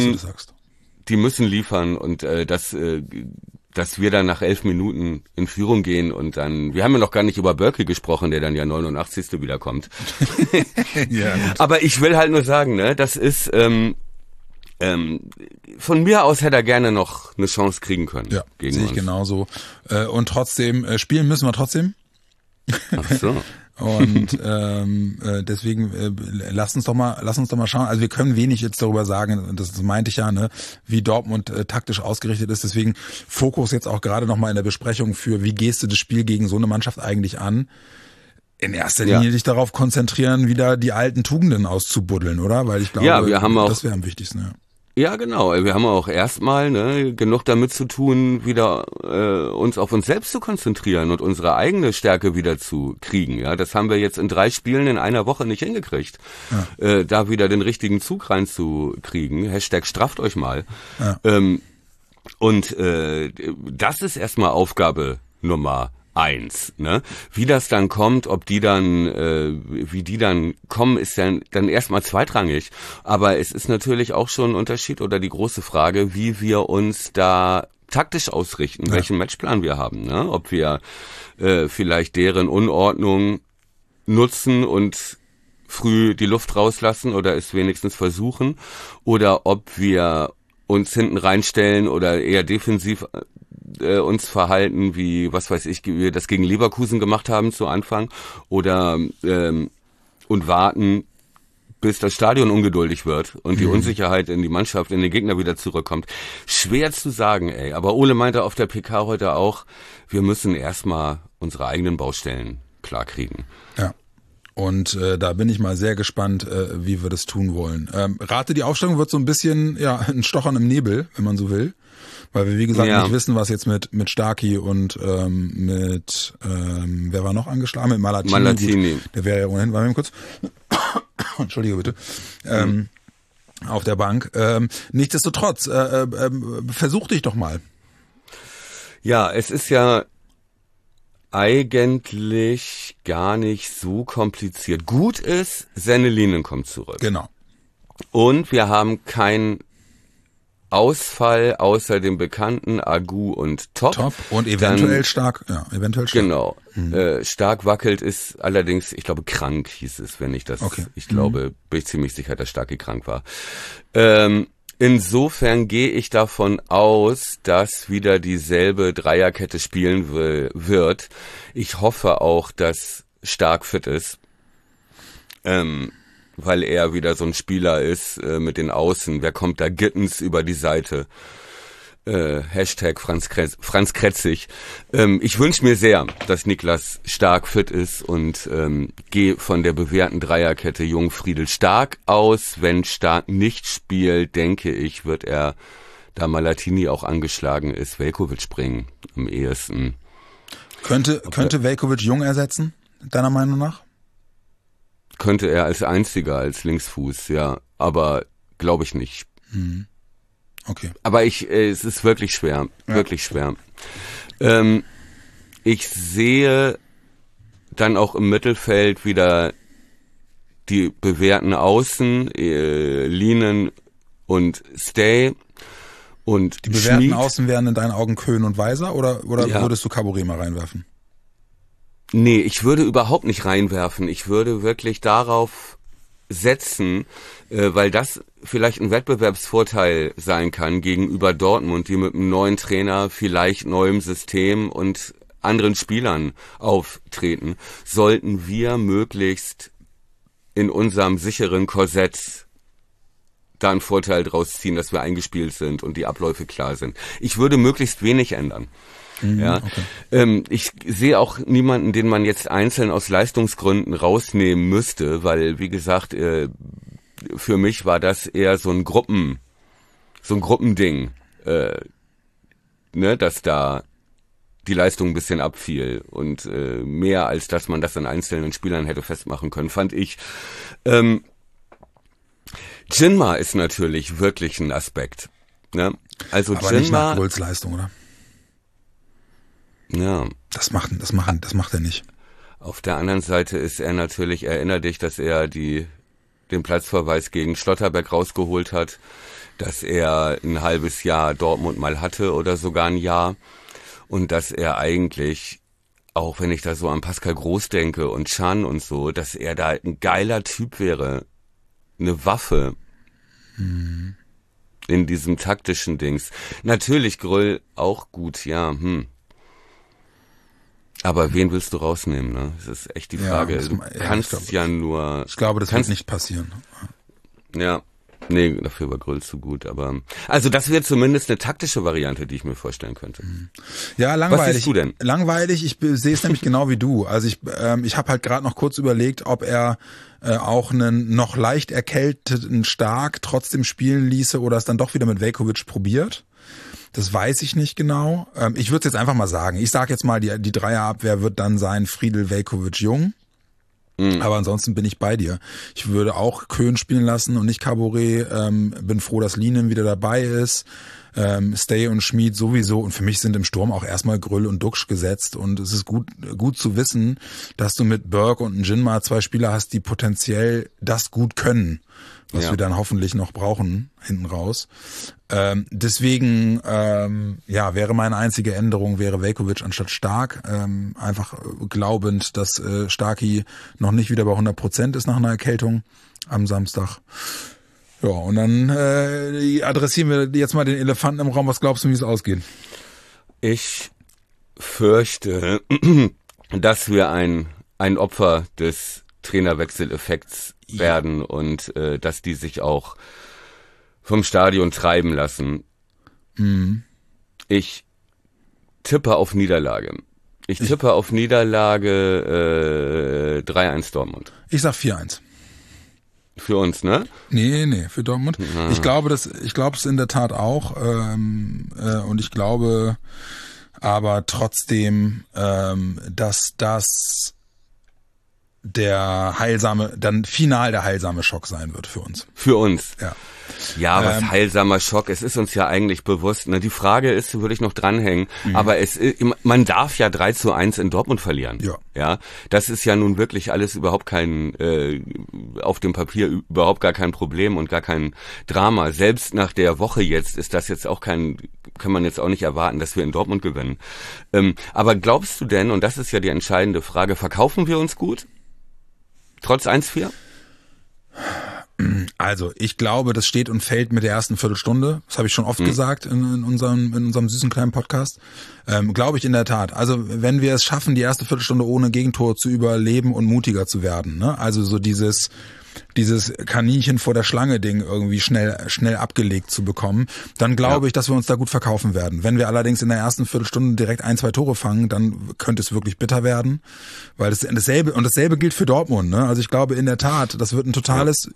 müssen liefern, und dass wir dann nach 11 Minuten in Führung gehen und dann, wir haben ja noch gar nicht über Börke gesprochen, der dann ja 89. wiederkommt. Ja, aber ich will halt nur sagen, ne, das ist von mir aus hätte er gerne noch eine Chance kriegen können. Ja, sehe ich genauso. Und trotzdem, spielen müssen wir trotzdem. Ach so. Und deswegen lass uns doch mal schauen. Also wir können wenig jetzt darüber sagen, das meinte ich ja, ne, wie Dortmund taktisch ausgerichtet ist. Deswegen Fokus jetzt auch gerade noch mal in der Besprechung für, wie gehst du das Spiel gegen so eine Mannschaft eigentlich an? In erster Linie dich darauf konzentrieren, wieder die alten Tugenden auszubuddeln, oder? Weil ich glaube, das wäre am wichtigsten. Ja. Ja, genau. Wir haben auch erstmal genug damit zu tun, wieder uns auf uns selbst zu konzentrieren und unsere eigene Stärke wieder zu kriegen. Ja, das haben wir jetzt in 3 Spielen in einer Woche nicht hingekriegt. Ja. Da wieder den richtigen Zug reinzukriegen. # strafft euch mal. Ja. Das ist erstmal Aufgabe Nummer 1, ne? Wie das dann kommt, wie die dann kommen, ist dann erstmal zweitrangig. Aber es ist natürlich auch schon ein Unterschied oder die große Frage, wie wir uns da taktisch ausrichten, welchen Matchplan wir haben, ne? Ob wir vielleicht deren Unordnung nutzen und früh die Luft rauslassen oder es wenigstens versuchen, oder ob wir uns hinten reinstellen oder eher defensiv uns verhalten, wie, was weiß ich, wir das gegen Leverkusen gemacht haben zu Anfang, oder und warten, bis das Stadion ungeduldig wird und die Unsicherheit in die Mannschaft, in den Gegner wieder zurückkommt. Schwer zu sagen, aber Ole meinte auf der PK heute auch, wir müssen erstmal unsere eigenen Baustellen klarkriegen. Ja. Und da bin ich mal sehr gespannt, wie wir das tun wollen. Rate, die Aufstellung wird so ein bisschen ein Stochern im Nebel, wenn man so will. Weil wir, wie gesagt, nicht wissen, was jetzt mit Starkey und wer war noch angeschlagen? Mit Malatini. Gut, der wäre ja ohnehin, warte mal kurz. Entschuldige bitte. Auf der Bank. Nichtsdestotrotz, versuch dich doch mal. Ja, es ist ja eigentlich gar nicht so kompliziert. Gut ist, Sennelinen kommt zurück. Genau. Und wir haben keinen Ausfall außer dem bekannten Agu und Top. Und eventuell Stark. Genau. Stark wackelt, ist allerdings, ich glaube, krank hieß es, wenn ich das, ich glaube, bin ich ziemlich sicher, dass Starky krank war. Insofern gehe ich davon aus, dass wieder dieselbe Dreierkette spielen wird. Ich hoffe auch, dass Stark fit ist. Weil er wieder so ein Spieler ist mit den Außen. Wer kommt da? Gittens über die Seite. Hashtag Franz Kretzig. Ich wünsche mir sehr, dass Niklas Stark fit ist und gehe von der bewährten Dreierkette Jung-Friedl Stark aus. Wenn Stark nicht spielt, denke ich, wird er, da Malatini auch angeschlagen ist, Veljković bringen am ehesten. Könnte Veljković Jung ersetzen, deiner Meinung nach? Könnte er als einziger, als Linksfuß, ja, aber glaube ich nicht. Okay. Aber es ist wirklich schwer, wirklich schwer. Ich sehe dann auch im Mittelfeld wieder die bewährten Außen, Lienen und Stay und die bewährten Schmid. Außen wären in deinen Augen Köhn und Weiser oder ja. Würdest du Caboret mal reinwerfen? Nee, ich würde überhaupt nicht reinwerfen. Ich würde wirklich darauf setzen, weil das vielleicht ein Wettbewerbsvorteil sein kann gegenüber Dortmund, die mit einem neuen Trainer, vielleicht neuem System und anderen Spielern auftreten, sollten wir möglichst in unserem sicheren Korsett da einen Vorteil draus ziehen, dass wir eingespielt sind und die Abläufe klar sind. Ich würde möglichst wenig ändern. Ja, okay. Ich sehe auch niemanden, den man jetzt einzeln aus Leistungsgründen rausnehmen müsste, weil, wie gesagt, für mich war das eher so ein Gruppending, dass da die Leistung ein bisschen abfiel und mehr als dass man das an einzelnen Spielern hätte festmachen können, fand ich. Jinma ist natürlich wirklich ein Aspekt. Ne? Also aber Jinma, nicht nach Grölls Leistung, oder? Ja. Das macht er nicht. Auf der anderen Seite ist er natürlich, erinnere dich, dass er den Platzverweis gegen Schlotterbeck rausgeholt hat, dass er ein halbes Jahr Dortmund mal hatte oder sogar ein Jahr und dass er eigentlich, auch wenn ich da so an Pascal Groß denke und Can und so, dass er da ein geiler Typ wäre, eine Waffe in diesem taktischen Dings. Natürlich Gröll auch gut, ja, Aber wen willst du rausnehmen, ne? Das ist echt die Frage. Du kannst ich glaube, das wird nicht passieren. Ja. Nee, dafür war Gröll zu gut, aber also das wäre zumindest eine taktische Variante, die ich mir vorstellen könnte. Ja, langweilig. Was siehst du denn? Langweilig, ich sehe es nämlich genau wie du. Also ich habe halt gerade noch kurz überlegt, ob er auch einen noch leicht erkälteten Stark trotzdem spielen ließe oder es dann doch wieder mit Veljković probiert. Das weiß ich nicht genau. Ich würde es jetzt einfach mal sagen. Ich sage jetzt mal, die Dreierabwehr wird dann sein Friedl, Veljković, Jung. Aber ansonsten bin ich bei dir. Ich würde auch Köhn spielen lassen und nicht Caboret. Bin froh, dass Lienen wieder dabei ist. Stay und Schmid sowieso. Und für mich sind im Sturm auch erstmal Grüll und Duxch gesetzt. Und es ist gut zu wissen, dass du mit Burke und Jinma zwei Spieler hast, die potenziell das gut können, was wir dann hoffentlich noch brauchen hinten raus. Deswegen wäre meine einzige Änderung Veljković anstatt Stark, einfach glaubend, dass Starky noch nicht wieder bei 100% ist nach einer Erkältung am Samstag. Ja, und dann adressieren wir jetzt mal den Elefanten im Raum. Was glaubst du, wie es ausgeht? Ich fürchte, dass wir ein Opfer des Trainerwechseleffekts werden und dass die sich auch vom Stadion treiben lassen. Ich tippe auf Niederlage. Ich tippe auf Niederlage 3-1 Dortmund. Ich sag 4-1. Für uns, ne? Nee, für Dortmund. Ja. Ich glaube es in der Tat auch. Und ich glaube aber trotzdem, dass das der heilsame Schock sein wird für uns. Für uns. Ja. Ja, was heilsamer Schock. Es ist uns ja eigentlich bewusst. Ne? Die Frage ist, würde ich noch dranhängen, aber man darf ja 3-1 in Dortmund verlieren. Ja. Das ist ja nun wirklich alles überhaupt kein, auf dem Papier überhaupt gar kein Problem und gar kein Drama. Selbst nach der Woche jetzt ist das jetzt auch kann man jetzt auch nicht erwarten, dass wir in Dortmund gewinnen. Aber glaubst du denn, und das ist ja die entscheidende Frage, verkaufen wir uns gut? Trotz 1-4? Also, ich glaube, das steht und fällt mit der ersten Viertelstunde. Das habe ich schon oft gesagt in unserem süßen kleinen Podcast. Glaube ich in der Tat. Also, wenn wir es schaffen, die erste Viertelstunde ohne Gegentor zu überleben und mutiger zu werden, ne? Also so dieses dieses Kaninchen vor der Schlange Ding irgendwie schnell abgelegt zu bekommen, dann glaube ich, dass wir uns da gut verkaufen werden. Wenn wir allerdings in der ersten Viertelstunde direkt 1-2 Tore fangen, dann könnte es wirklich bitter werden, weil dasselbe gilt für Dortmund, ne? Also ich glaube in der Tat, das wird ein totales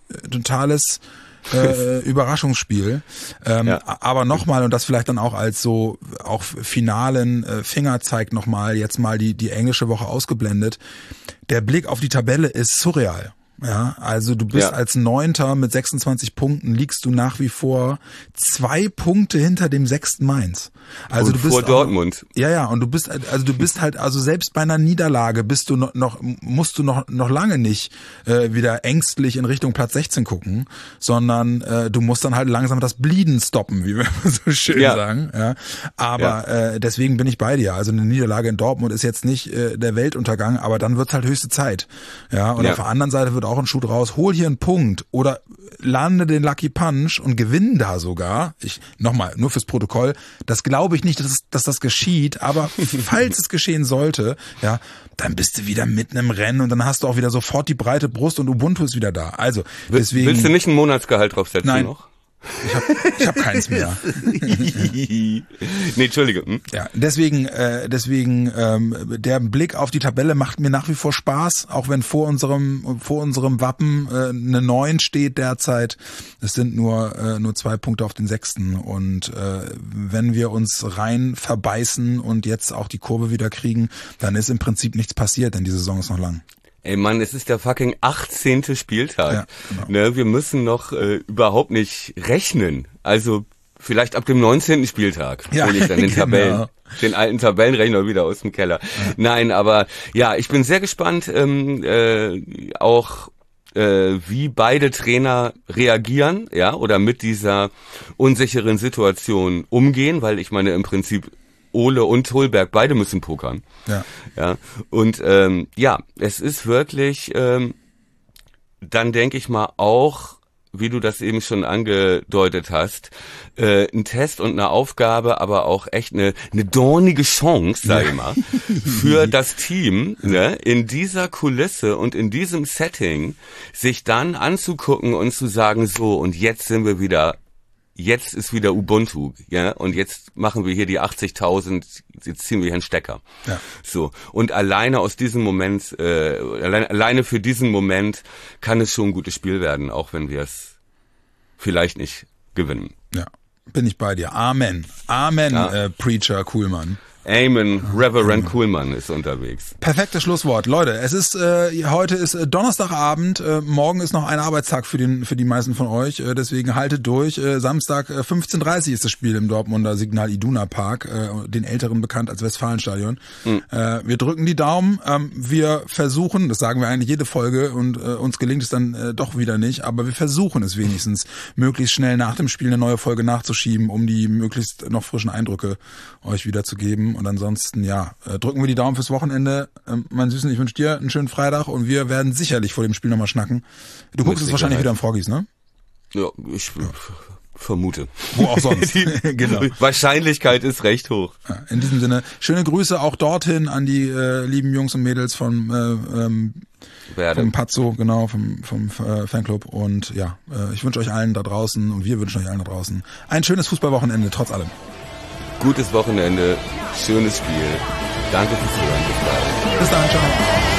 Überraschungsspiel. Aber nochmal, und das vielleicht dann auch als so auch finalen Fingerzeig nochmal, jetzt mal die englische Woche ausgeblendet, der Blick auf die Tabelle ist surreal. Ja, also du bist als Neunter mit 26 Punkten, liegst du nach wie vor 2 Punkte hinter dem 6. Mainz. Also und du bist vor Dortmund. Und du bist halt, also selbst bei einer Niederlage musst du noch lange nicht wieder ängstlich in Richtung Platz 16 gucken, sondern du musst dann halt langsam das Bleeden stoppen, wie wir so schön sagen. Ja. Aber deswegen bin ich bei dir. Also eine Niederlage in Dortmund ist jetzt nicht der Weltuntergang, aber dann wird's halt höchste Zeit. Ja, und auf der anderen Seite wird auch ein Schuh draus, hol hier einen Punkt oder lande den Lucky Punch und gewinn da sogar. Nochmal, nur fürs Protokoll, das glaube ich nicht, dass das geschieht, aber falls es geschehen sollte, ja, dann bist du wieder mitten im Rennen und dann hast du auch wieder sofort die breite Brust und Ubuntu ist wieder da. Also deswegen. Willst du nicht ein Monatsgehalt draufsetzen? Nein. Noch? Ich hab keins mehr. Nee, Entschuldige. Ja, deswegen der Blick auf die Tabelle macht mir nach wie vor Spaß, auch wenn vor unserem Wappen eine 9 steht derzeit. Es sind nur 2 Punkte auf den 6. Und wenn wir uns rein verbeißen und jetzt auch die Kurve wieder kriegen, dann ist im Prinzip nichts passiert, denn die Saison ist noch lang. Ey Mann, es ist der fucking 18. Spieltag. Ja, genau. Ne, wir müssen noch überhaupt nicht rechnen. Also vielleicht ab dem 19. Spieltag hole ich dann den alten Tabellenrechner wieder aus dem Keller. Ja. Nein, aber ja, ich bin sehr gespannt, auch wie beide Trainer reagieren, ja, oder mit dieser unsicheren Situation umgehen, weil ich meine im Prinzip Ole und Holberg, beide müssen pokern. Ja. Und es ist wirklich, dann denke ich mal auch, wie du das eben schon angedeutet hast, ein Test und eine Aufgabe, aber auch echt eine dornige Chance, sag ich mal, für das Team, ne, in dieser Kulisse und in diesem Setting sich dann anzugucken und zu sagen, so, und jetzt ist wieder Ubuntu, ja, und jetzt machen wir hier die 80.000, jetzt ziehen wir hier einen Stecker. Ja. So. Und alleine aus diesem Moment, alleine für diesen Moment kann es schon ein gutes Spiel werden, auch wenn wir es vielleicht nicht gewinnen. Ja, bin ich bei dir. Amen. Amen, Preacher Kuhlmann. Amen, Reverend Kuhlmann ist unterwegs. Perfektes Schlusswort. Leute, es ist heute ist Donnerstagabend, morgen ist noch ein Arbeitstag für die meisten von euch, deswegen haltet durch. Samstag 15:30 ist das Spiel im Dortmunder Signal Iduna Park, den Älteren bekannt als Westfalenstadion. Wir drücken die Daumen, wir versuchen, das sagen wir eigentlich jede Folge und uns gelingt es dann doch wieder nicht, aber wir versuchen es wenigstens, möglichst schnell nach dem Spiel eine neue Folge nachzuschieben, um die möglichst noch frischen Eindrücke euch wiederzugeben. Und ansonsten, drücken wir die Daumen fürs Wochenende. Mein Süßen, ich wünsche dir einen schönen Freitag und wir werden sicherlich vor dem Spiel nochmal schnacken. Du guckst es wahrscheinlich wieder im Froggies, ne? Ja, ich vermute. Wo auch sonst. Genau. Wahrscheinlichkeit ist recht hoch. Ja, in diesem Sinne, schöne Grüße auch dorthin an die lieben Jungs und Mädels vom Pazzo, genau, vom Fanclub. Und ich wünsche euch allen da draußen und wir wünschen euch allen da draußen ein schönes Fußballwochenende, trotz allem. Gutes Wochenende, schönes Spiel. Danke fürs Zuhören. Bis bald. Bis dann, ciao.